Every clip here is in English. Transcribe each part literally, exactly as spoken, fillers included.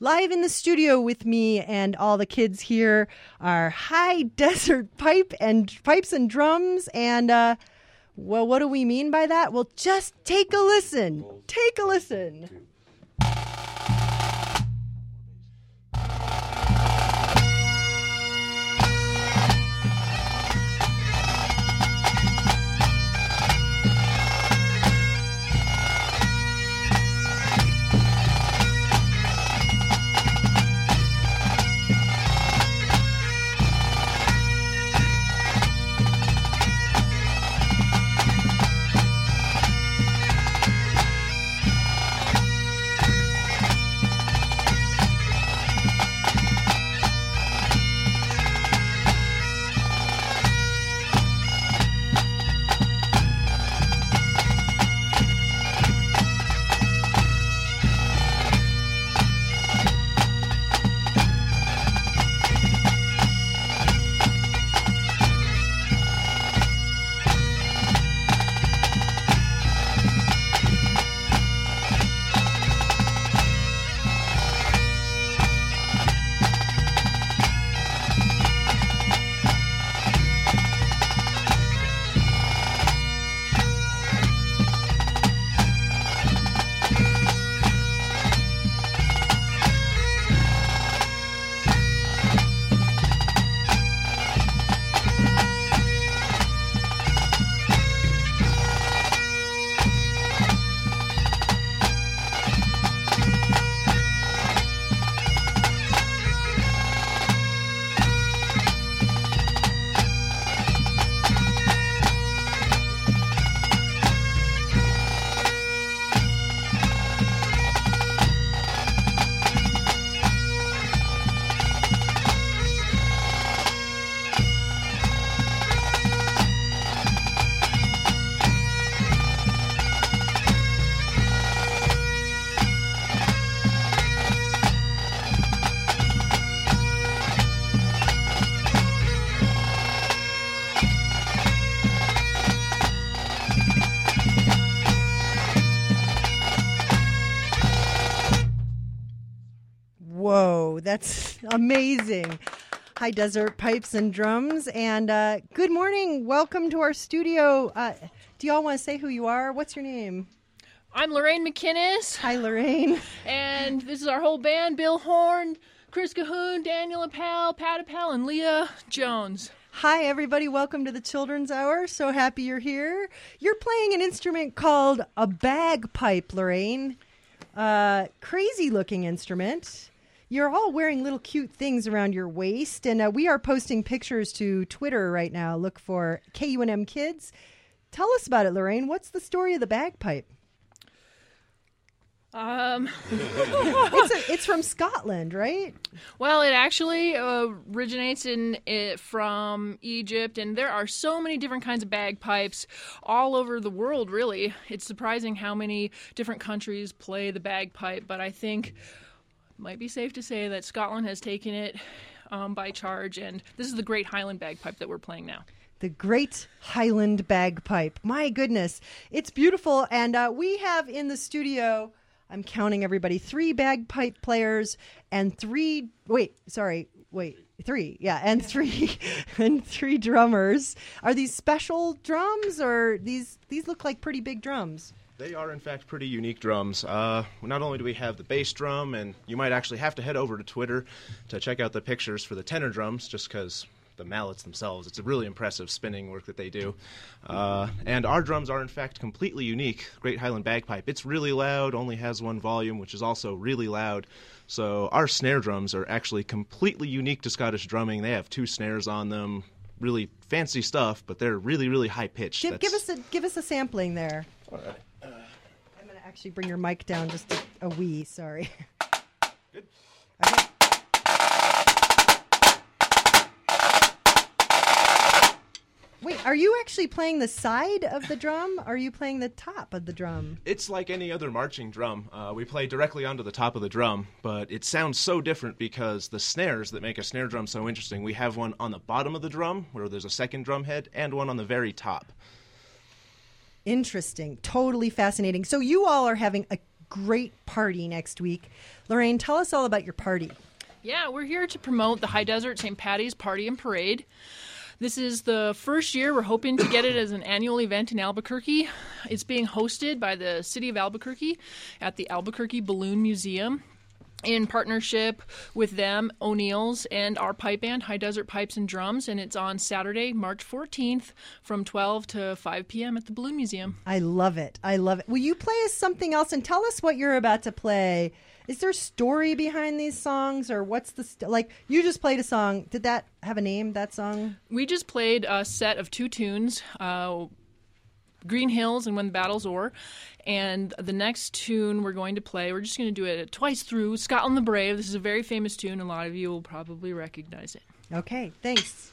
Live in the studio with me and all the kids here are High Desert Pipe and Pipes and Drums. And, uh, well, what do we mean by that? Well, just take a listen. Take a listen. Whoa, that's amazing. High Desert Pipes and Drums. And uh, good morning. Welcome to our studio. Uh, do you all want to say who you are? What's your name? I'm Lorraine McInnes. Hi, Lorraine. And this is our whole band: Bill Horn, Chris Cahoon, Daniel Appel, Pat Appel, and Leah Jones. Hi, everybody. Welcome to the Children's Hour. So happy you're here. You're playing an instrument called a bagpipe, Lorraine. Uh, crazy-looking instrument. You're all wearing little cute things around your waist, and uh, we are posting pictures to Twitter right now. Look for K U N M Kids. Tell us about it, Lorraine. What's the story of the bagpipe? Um, it's, a, it's from Scotland, right? Well, it actually uh, originates in it from Egypt, and there are so many different kinds of bagpipes all over the world, really. It's surprising how many different countries play the bagpipe, but I think it might be safe to say that Scotland has taken it um, by charge, and this is the Great Highland Bagpipe that we're playing now. The Great Highland Bagpipe. My goodness. It's beautiful, and uh, we have in the studio... I'm counting everybody. Three bagpipe players and three. Wait, sorry. Wait, three. Yeah, and three and three drummers. Are these special drums, or these? These look like pretty big drums. They are, in fact, pretty unique drums. Uh, not only do we have the bass drum, and you might actually have to head over to Twitter to check out the pictures for the tenor drums, just because. The mallets themselves. It's a really impressive spinning work that they do. Uh, and our drums are, in fact, completely unique. Great Highland Bagpipe. It's really loud, only has one volume, which is also really loud. So our snare drums are actually completely unique to Scottish drumming. They have two snares on them. Really fancy stuff, but they're really, really high-pitched. Give, give us a give us a sampling there. All right. Uh, I'm going to actually bring your mic down just a, a wee. Sorry. Good. Okay. Wait, are you actually playing the side of the drum? Or are you playing the top of the drum? It's like any other marching drum. Uh, we play directly onto the top of the drum, but it sounds so different because the snares that make a snare drum so interesting, we have one on the bottom of the drum where there's a second drum head and one on the very top. Interesting. Totally fascinating. So you all are having a great party next week. Lorraine, tell us all about your party. Yeah, we're here to promote the High Desert Saint Patty's Party and Parade. This is the first year we're hoping to get it as an annual event in Albuquerque. It's being hosted by the City of Albuquerque at the Albuquerque Balloon Museum in partnership with them, O'Neill's, and our pipe band, High Desert Pipes and Drums, and it's on Saturday, March fourteenth from twelve to five p.m. at the Balloon Museum. I love it. I love it. Will you play us something else and tell us what you're about to play? Is there a story behind these songs, or what's the st- like? You just played a song. Did that have a name? That song? We just played a set of two tunes, uh, Green Hills and When the Battle's O'er, and the next tune we're going to play, we're just going to do it twice through. Scotland the Brave. This is a very famous tune. A lot of you will probably recognize it. Okay, thanks.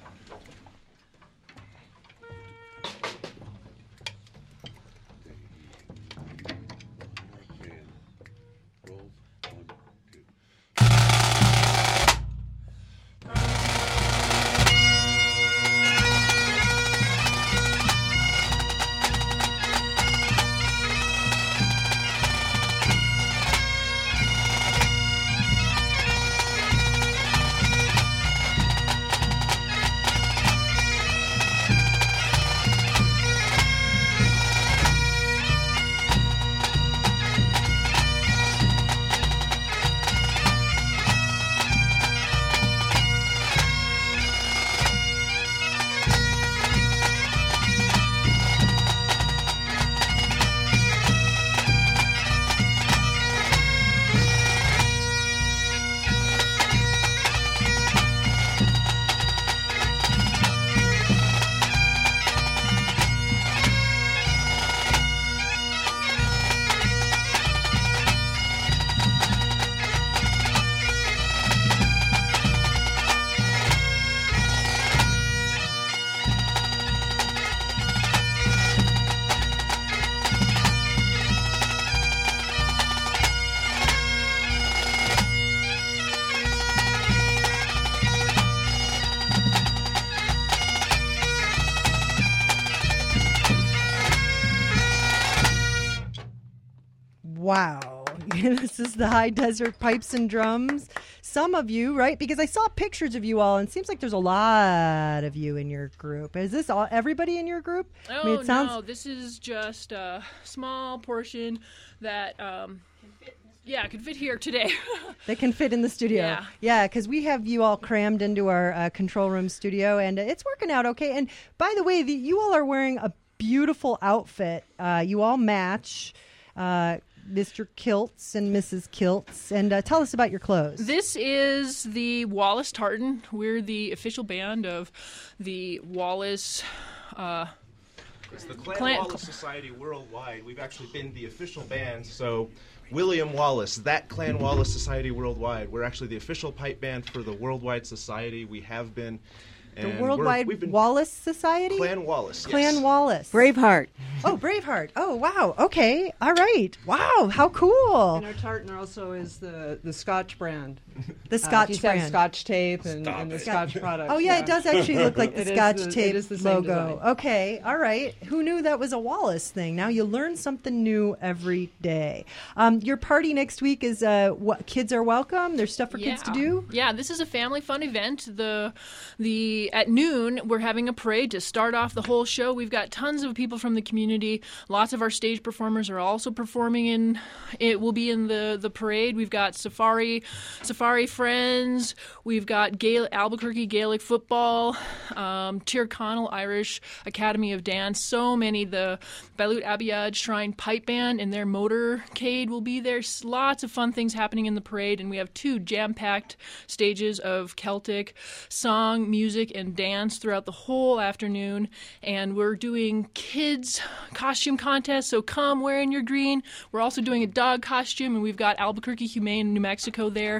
Wow. This is the High Desert Pipes and Drums. Some of you, right? Because I saw pictures of you all, and it seems like there's a lot of you in your group. Is this all everybody in your group? Oh, I mean, it sounds... no. This is just a small portion that... Um, Yeah, could fit here today. They can fit in the studio. Yeah. Yeah, because we have you all crammed into our uh, control room studio, and it's working out okay. And by the way, the, you all are wearing a beautiful outfit. Uh, you all match. Uh, Mister Kilts and Missus Kilts. And uh, tell us about your clothes. This is the Wallace Tartan. We're the official band of the Wallace... Uh, It's the Clan, Clan- Wallace Society worldwide. We've actually been the official band. So William Wallace, that Clan Wallace Society worldwide. We're actually the official pipe band for the Worldwide Society. We have been. The And Worldwide we're, we've been Wallace Society? Clan Wallace. Clan yes. Wallace. Braveheart. Oh, Braveheart. Oh, wow. Okay. All right. Wow. How cool. And our tartan also is the, the Scotch brand. The Scotch uh, if you brand. have Scotch tape and, Stop and the it. Scotch products. Oh, yeah, it does actually look like the It is Scotch the- tape it is the same logo. design. Okay. All right. Who knew that was a Wallace thing? Now you learn something new every day. Um, your party next week is uh, what kids are welcome. There's stuff for kids to do. Yeah, this is a family fun event. The the at noon we're having a parade to start off the whole show. We've got tons of people from the community. Lots of our stage performers are also performing in. It will be in the the parade. We've got Safari Safari Friends. We've got Gael, Albuquerque Gaelic football, um, Tyrconnell Irish Academy of Dance. So many. The Bailut Abiad Shrine Pipe Band and their motorcade will be there. S- Lots of fun things happening in the parade, and we have two jam-packed stages of Celtic song, music, and dance throughout the whole afternoon. And we're doing kids costume contests, so come wearing your green. We're also doing a dog costume, and we've got Albuquerque Humane New Mexico there.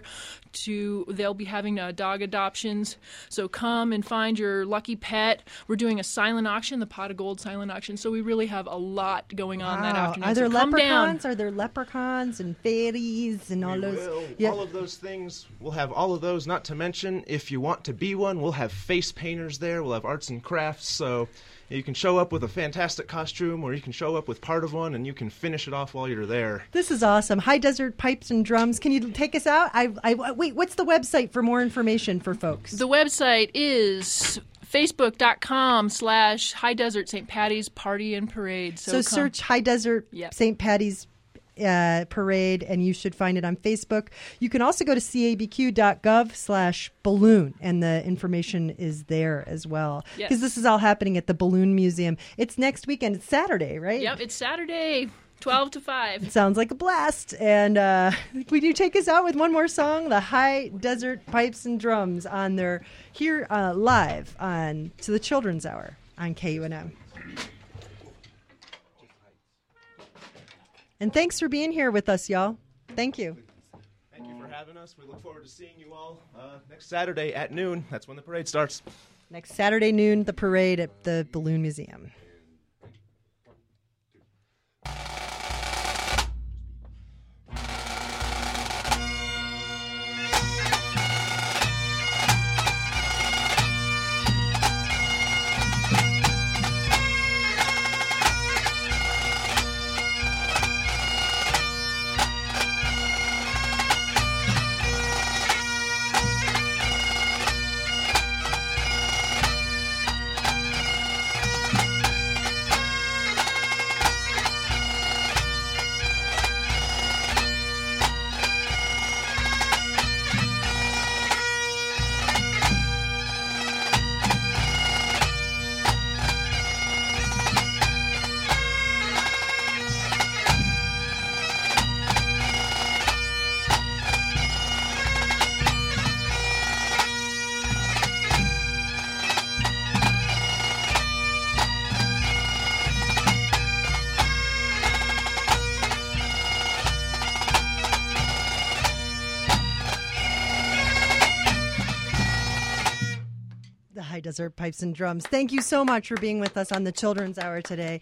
To they'll be having uh, dog adoptions, so come and find your lucky pet. We're doing a silent auction, the Pot of Gold silent auction, so we really have a lot going on that Wow. afternoon. Are there so come leprechauns? down. Are there leprechauns and fairies and all We those? will. Yeah. All of those things. We'll have all of those. Not to mention, if you want to be one, we'll have face painters there. We'll have arts and crafts. So You can show up with a fantastic costume, or you can show up with part of one, and you can finish it off while you're there. This is awesome. High Desert Pipes and Drums. Can you take us out? I, I wait. What's the website for more information for folks? The website is facebook.com slash High Desert Saint Patty's Party and Parade. So, so come. search High Desert Yep. Saint Patty's uh, Parade, and you should find it on Facebook. You can also go to cabq.gov slash balloon, and the information is there as well. Yes. Because this is all happening at the Balloon Museum. It's next weekend. It's Saturday, right? Yep, it's Saturday, twelve to five. Sounds like a blast. And uh, would you take us out with one more song? The High Desert Pipes and Drums on their here uh, live on to the Children's Hour on K U N M. And thanks for being here with us, y'all. Thank you. Thank you for having us. We look forward to seeing you all uh, next Saturday at noon. That's when the parade starts. Next Saturday noon, the parade at the Balloon Museum. High Desert Pipes and Drums. Thank you so much for being with us on the Children's Hour today.